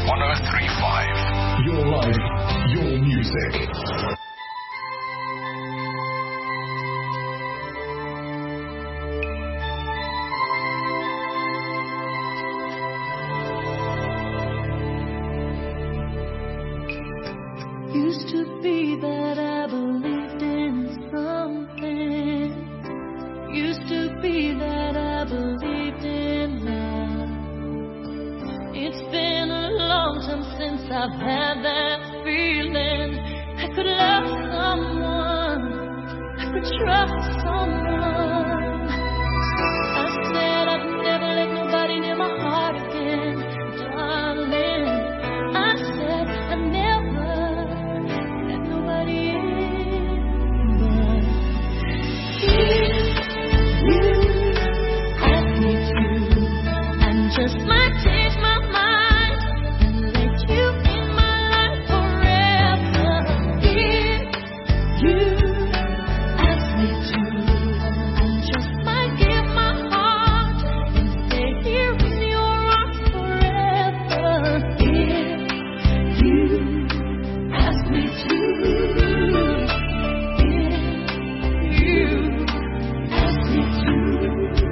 103.5. Your life, your music. Used to be that I believed in something. Used to be that I believed in love. It's been a long time since I've had that feeling. I could love someone, I could trust someone. I said I'd never let nobody near my heart again, darling. I said I'd never let nobody in, but if you ask me to, I just might change my mind and let you in my life forever. If you ask me to, I just might give my heart and stay here in your arms forever. If you ask me to, if you ask me to.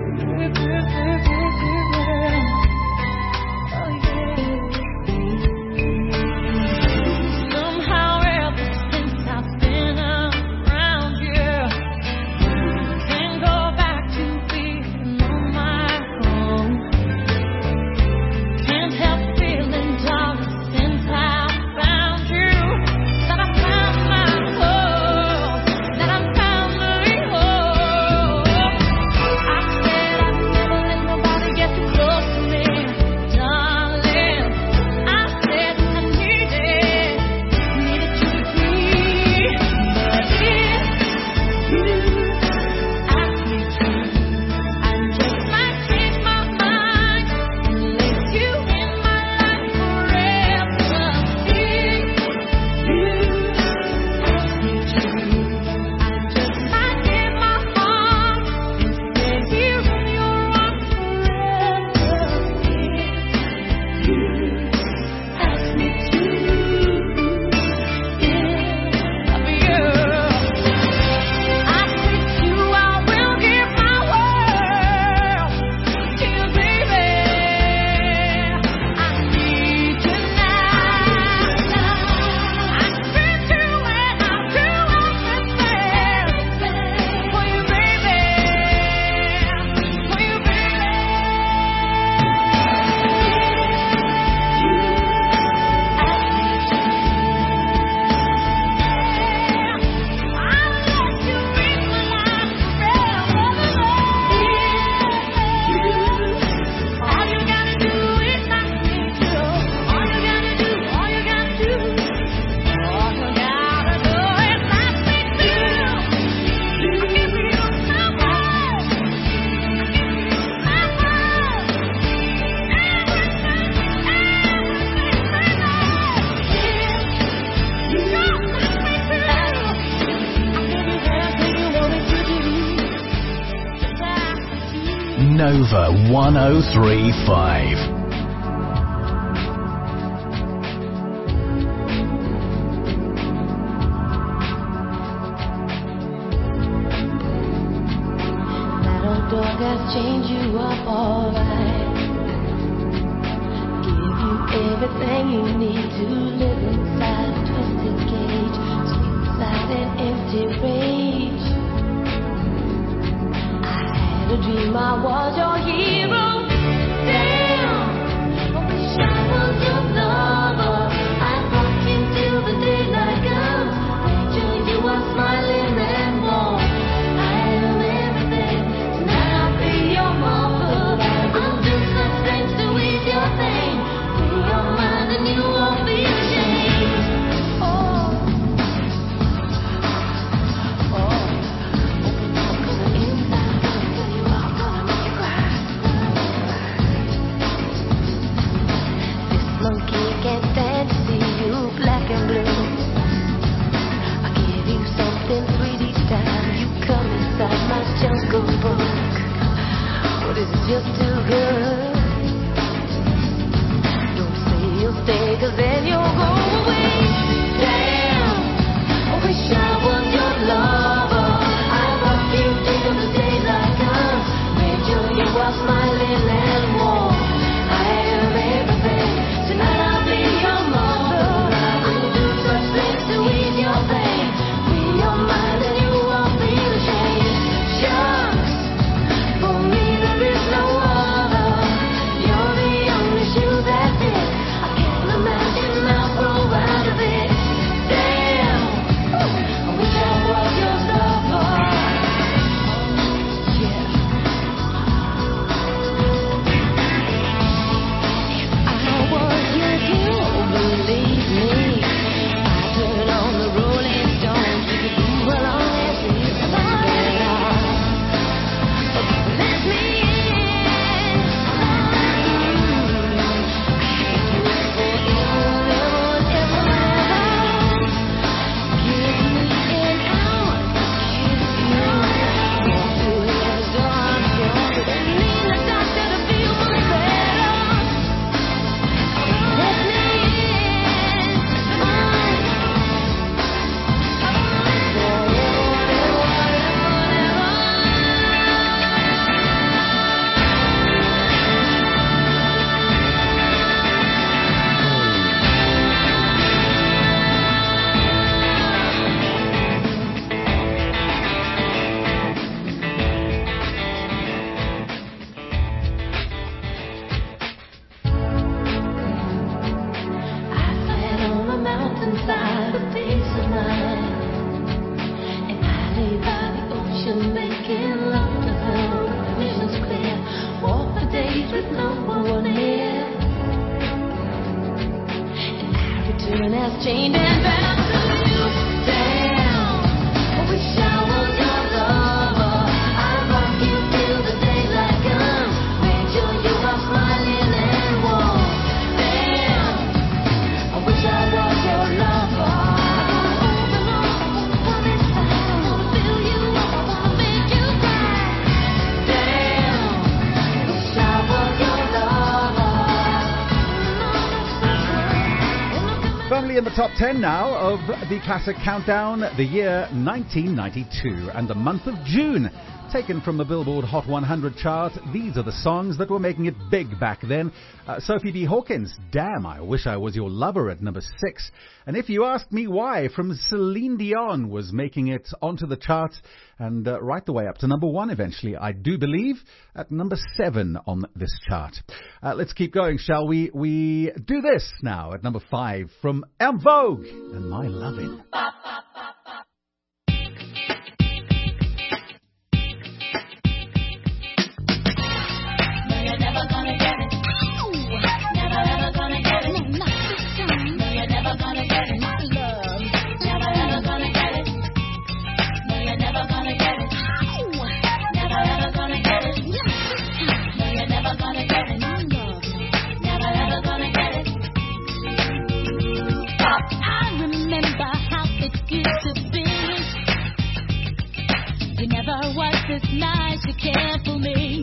Somehow ever since I've been around you, can't go back to being on my own. Can't help feeling, darling, since I found you, that I found my home, that I'm finally home. I said I'd never let nobody get too close to me, darling. I said I needed you to be. But if you ask me to, I just might change my mind and let you in my life forever. If you ask me to, I just might give my heart and stay here in your arms forever. If you ask me to, I promise you I will give my world to you, baby. I need you now. I spend you and I'll do everything for you, baby. For you, baby. Nova 103.5. That old dog has changed you up alright. Give you everything you need to live inside a twisted cage, sleep inside an empty rage. I had a dream I was your hero. Damn, I wish I was your lover. I'd walk into the daylight comes, picture you are smiling and warm. I am everything, tonight I'll be your mother. I'll do some things to ease your pain. Free your mind and you won't be ashamed. no one near. Every turn has changed and bound to you. Damn, I wish I was your lover. I'd rock you till the daylight comes. Make sure you are smiling and warm. Damn, I wish I was your lover. Firmly in the top 10 now of the Classic Countdown, the year 1992 and the month of June. Taken from the Billboard Hot 100 chart, these are the songs that were making it big back then. Sophie B. Hawkins, Damn, I Wish I Was Your Lover at number 6. And if you ask me why, from Celine Dion was making it onto the chart and right the way up to number 1 eventually, I do believe, at number 7 on this chart. Let's keep going, shall we? We do this now at number 5 from En Vogue and My Lovin'. This night you cared for me.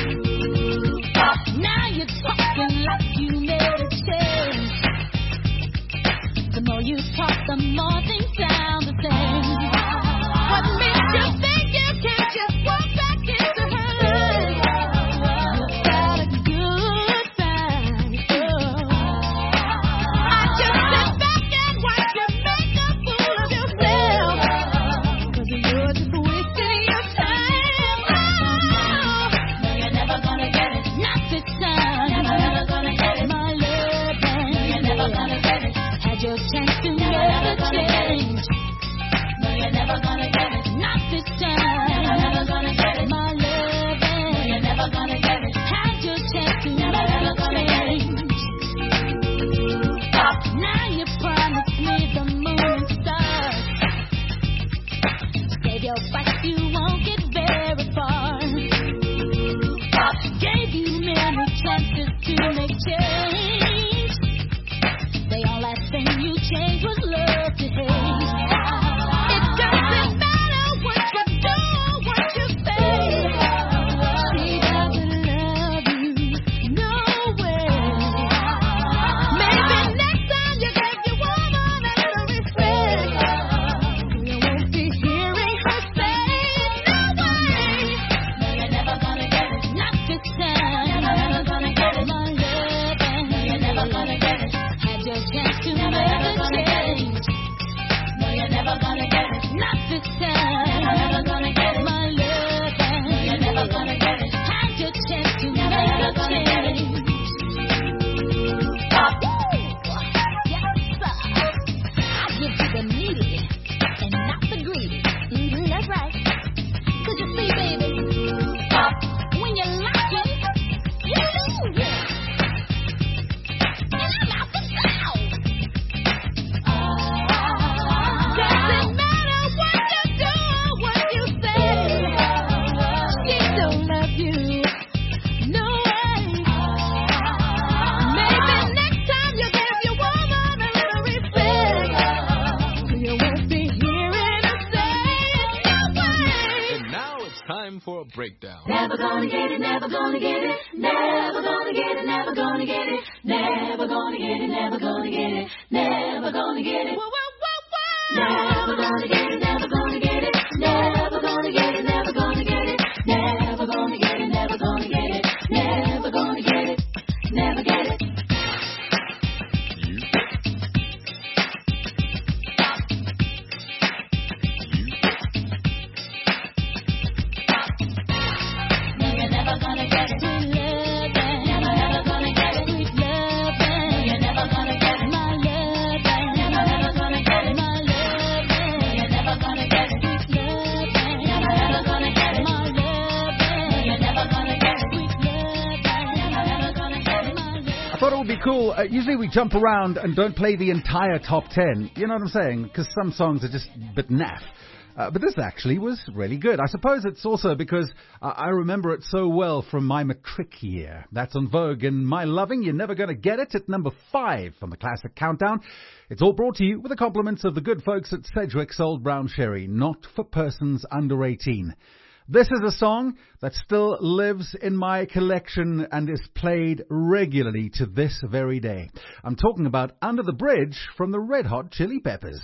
Now you're talking like you made a change. The more you talk, the more things sound the same. What makes you think you can't just walk back into her life? You've got a good time. I just sit back and watch you make a fool of yourself. 'Cause you're just wasting your time. Your chance to never change. No, you're never gonna get it. Not this time. You're never gonna get it. My loving. No, you're never gonna get it. Had your chance to never change. Now you promised me the moon and stars. Save your fight, you won't get very far. Gave you many chances to make change. The only last thing you changed was love to hate. It doesn't matter what you do or what you say. She doesn't love you, no way. Maybe next time you give your woman a little respect, you won't be hearing her say, no way. No, you're never gonna get it. Not this time. You're never gonna get it. My love, no, you're never gonna get it. Your chance to never change. No, you're never gonna get it. Not this time. You're never gonna get it. My love, no, you're never gonna get it. Had your chance to never change. Yes, sir. I give you the needy and not the greedy. That's right. 'Cause you see, baby, when you're lacking, you lose it. For a breakdown. Never gonna get it, never gonna get it, never gonna get it, never gonna get it, never gonna get it, never gonna get it, never gonna get it. Never gonna get it, never gonna get it, never gonna get it, never gonna get it, never gonna get it, never gonna get it, never gonna get it, never get it. Never gonna thought it would be cool. Usually we jump around and don't play the entire top 10. You know what I'm saying? Because some songs are just a bit naff. But this actually was really good. I suppose it's also because I remember it so well from my matric year. That's On Vogue and My Loving, You're Never Gonna Get It at number 5 from the Classic Countdown. It's all brought to you with the compliments of the good folks at Sedgwick's Old Brown Sherry, not for persons under 18. This is a song that still lives in my collection and is played regularly to this very day. I'm talking about Under the Bridge from the Red Hot Chili Peppers.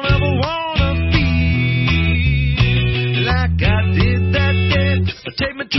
Take me to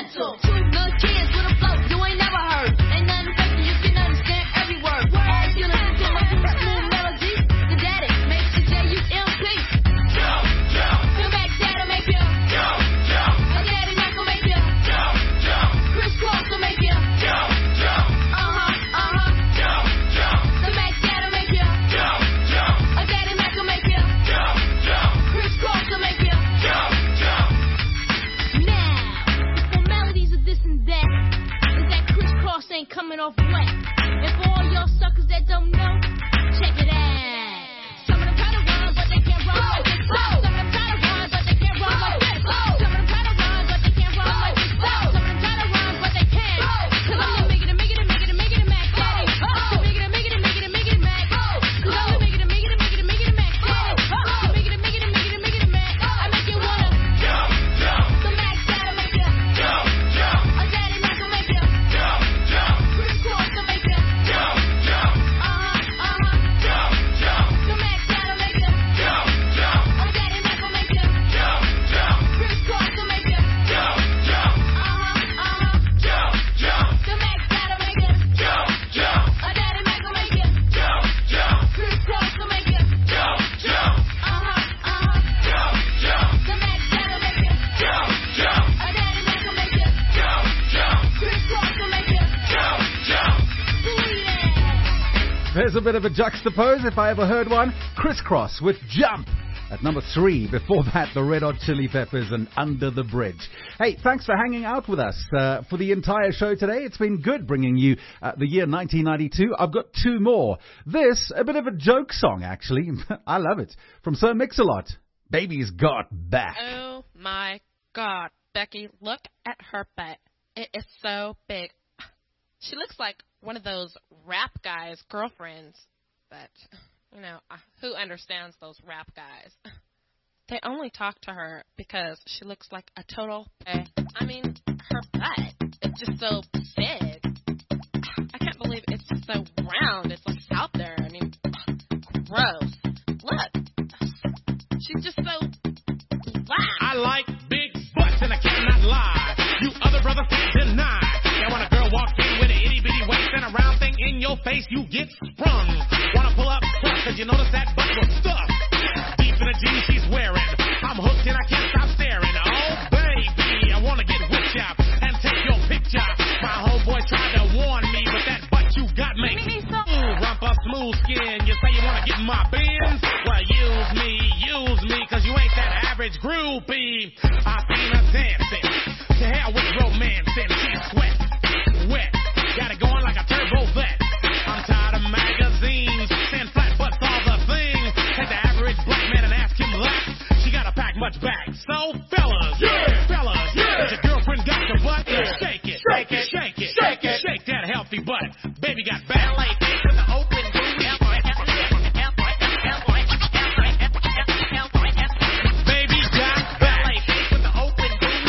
mental. Two good kids with a flow you ain't never heard. Ain't nothing fake, you can understand every word. If you listen to my smooth melody, the daddy makes you J-U-M-P. The Mac Daddy make you. A daddy Mac will make you. Chris Cross will make you. The Mac Daddy make you. A daddy Mac will make you. Chris Cross will make you. Now, the formalities of this and that is that Chris Cross ain't coming off wet. And for all y'all suckers that don't know, check it out. Some of them try to run, but they can't run like this. Some of them try to run, but they can't run like this. Some of them try to run, but they can't run like this. Some of them try to run, but they can't. Cause I'm the make it Mac Daddy. The make it Mac. Cause I'm the make it Mac Daddy. The make it Mac. I make you wanna. The Mac Daddy make you. A daddy Mac will make you. Chris Cross will make you. The Mac Daddy make you. A daddy Mac will make you. Chris Cross will make you. The Mac Daddy make you. A daddy Mac will make you. Chris Cross will make you. The Mac Daddy make you. A daddy Mac will make you. Chris Cross will make you. Booyah. There's a bit of a juxtapose, if I ever heard one. Crisscross with Jump at number 3. Before that, the Red Hot Chili Peppers and Under the Bridge. Hey, thanks for hanging out with us for the entire show today. It's been good bringing you the year 1992. I've got 2 more. This, a bit of a joke song, actually. I love it. From Sir Mix-a-Lot. Baby's Got Back. Oh my God, Becky, look at her butt. It is so big. She looks like one of those rap guys' girlfriends. But, you know, who understands those rap guys? They only talk to her because she looks like a total pig. I mean, her butt is just so big. I can't believe it's just so round. It's like out there. I mean, gross. Look. She's just so black. I like big butts and I cannot lie. You other brothers can't deny. Now when a girl walks in with an itty bitty waist and a round thing in your face, you get sprung. Wanna pull up front cause you notice that butt was stuffed deep in the jeans she's wearing. I'm hooked and I can't stop staring. Oh baby, I wanna get whipped up and take your picture. My homeboy tried to warn me, but that butt you got makes rumpa smooth skin. You say you wanna get in my bins? Well, use me, cause you ain't that average groupie. I seen her dancing, to hell with romancing. She's sweat, wet, got it going like a turbo vet. I'm tired of magazines, saying flat butts all the thing. Take the average black man and ask him that. She gotta pack much back. So fellas, if your girlfriend got the butt, shake it, shake that healthy butt. Baby got back. With the open Baby got back. With the open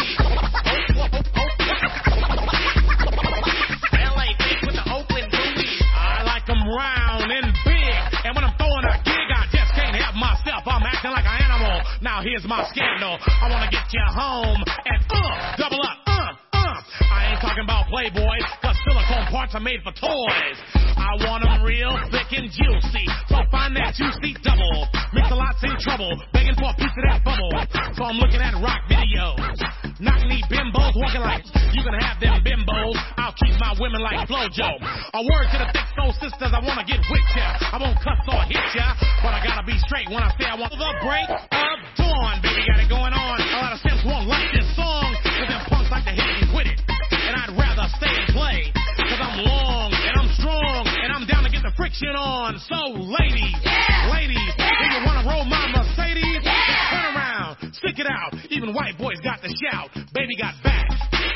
with the open I like them round and big. And when I'm throwing a gig, I just can't help myself. I'm acting like an animal. Now here's my scandal. I wanna get you home and double up. I ain't talking about Playboy, cause silicone parts are made for toys. I want them real thick and juicy, so find that juicy double. Mix-a-Lot's in trouble, begging for a piece of that bubble. So I'm looking at rock videos, knock-knee bimbos, walking like you can have them bimbos. I'll keep my women like Flojo. A word to the thick soul sisters, I wanna get with ya. I won't cuss or hit ya, but I gotta be straight when I say I want the break of dawn. Baby got it going on, a lot of simps won't like this song, cause them punks like to hit and quit it. And I'd rather stay and play, cause I'm long and I'm strong and I'm down to get the friction on. So ladies, if you wanna roll my Mercedes, turn around, stick it out. Even white boys got to shout, baby got back.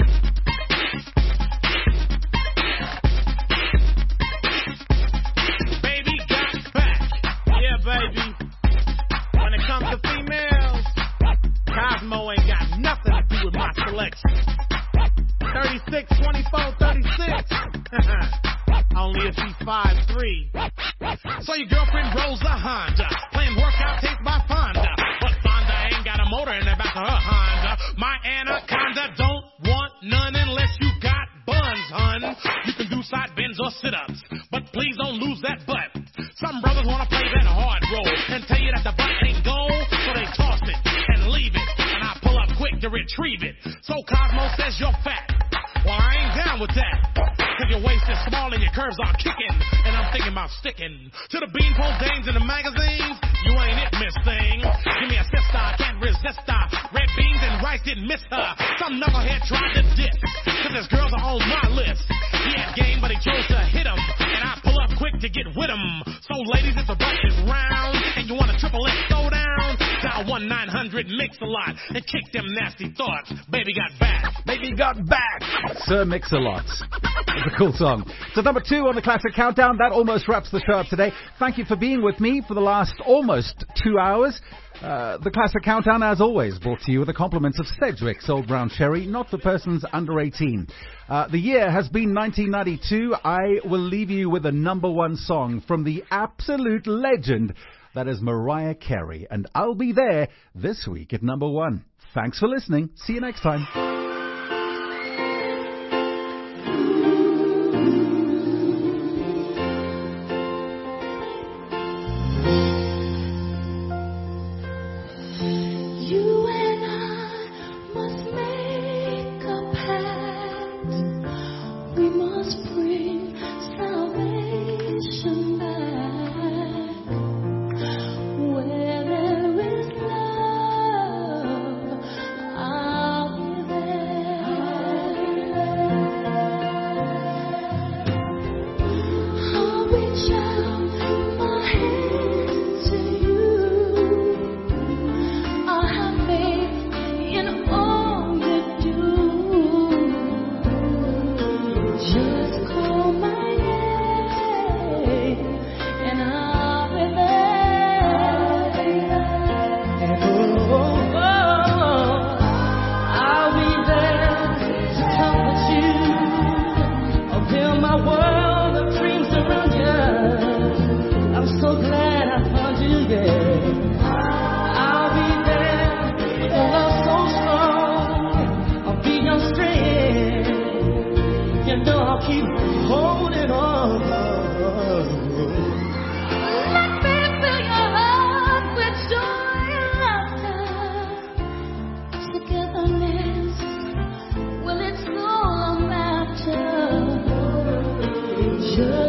Baby got back. Yeah, baby. When it comes to females, Cosmo ain't got nothing to do with my selection. 36, 24, 36. Only if she's 5'3". So your girlfriend rolls a Honda, playing workout tapes by Fonda. But Fonda ain't got a motor in the back of her Honda. My Anaconda don't want none unless you got buns, hun. You can do side bends or sit-ups, but please don't lose that butt. Some brothers want to play that hard role and tell you that the butt ain't gold, so they toss it and leave it, and I pull up quick to retrieve it. So Cosmo says you're fat. Well, I ain't down with that, cause your waist is small and your curves are kicking, and I'm thinking about sticking to the beanpole dames in the magazines. You ain't it, miss thing. Give me a sister, I can't resist her. Red beans and rice didn't miss her. Some knucklehead tried to diss, cause his girls are on my list. He had game, but he chose to hit him, and I pull up quick to get with him. So ladies, if the butt is round and you want a triple X throw down, dial 1-900-MIX-A-LOT and kick them nasty thoughts. Baby got back. Baby got back. Sir Mix-a-Lot. It's a cool song. So number 2 on the Classic Countdown. That almost wraps the show up today. Thank you for being with me for the last almost 2 hours. The Classic Countdown, as always, brought to you with the compliments of Sedgwick's Old Brown Sherry, not for persons under 18. The year has been 1992. I will leave you with a number 1 song from the absolute legend that is Mariah Carey. And I'll be there this week at number 1. Thanks for listening. See you next time. Just